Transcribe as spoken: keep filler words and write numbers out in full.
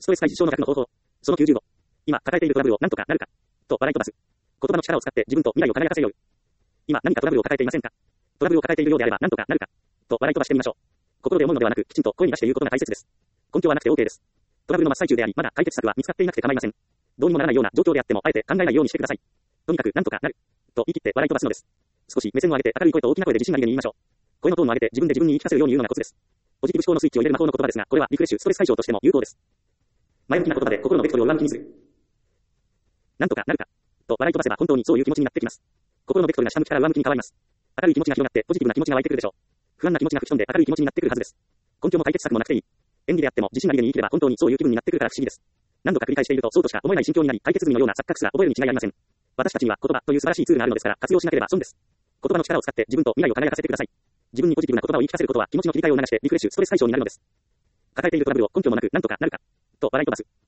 ストレス解消の逆の方法。そのきゅうじゅうご。今、抱えているトラブルを何とかなるか。と笑い飛ばす。言葉の力を使って自分と未来を輝かせよう。今、何かトラブルを抱えていませんか？トラブルを抱えているようであれば何とかなるか。と笑い飛ばしてみましょう。心で思うのではなく、きちんと声に出して言うことが大切です。根拠はなくて OK です。トラブルの真っ最中であり、まだ解決策は見つかっていなくて構いません。どうにもならないような状況であっても、あえて考えないようにしてください。とにかく何とかなる。と言い切って笑い飛ばすのです。少し目線を上げて明るい声と大きな声で自信ありげに言いましょう。声のトーンを上げて自分で自分に言い聞かせるように言うのがコツです。ポジティブ思考のスイッチを入れる魔法の言葉ですが、これはリフレッシュ、ストレス解消としても有効です。前向きな言葉で心のベクトルを上向きにする。なんとかなるか。と笑い飛ばせば本当にそういう気持ちになってきます。心のベクトルが下向きから上向きに変わります。明るい気持ちが広がってポジティブな気持ちが湧いてくるでしょう。不安な気持ちが吹き飛んで明るい気持ちになってくるはずです。根拠も解決策もなくていい。演技であっても自信ありげに言い切れば本当にそういう気分になってくるから不思議です。何度か繰り返しているとそうとしか思えない心境になり、解決済みのような錯覚すら覚えるに違いありません。私たちには言葉という素晴らしいツールがあるのですから活用しなければ損です。言葉の力を使って自分と未来を輝かせてください。自分にポジティブな言葉を言い聞かせることは気持ちの切り替えを促してリフレッシュ、ストレス解消になるのです。抱えているトラブルを根拠もなく何とかなるか。と笑い飛ばす。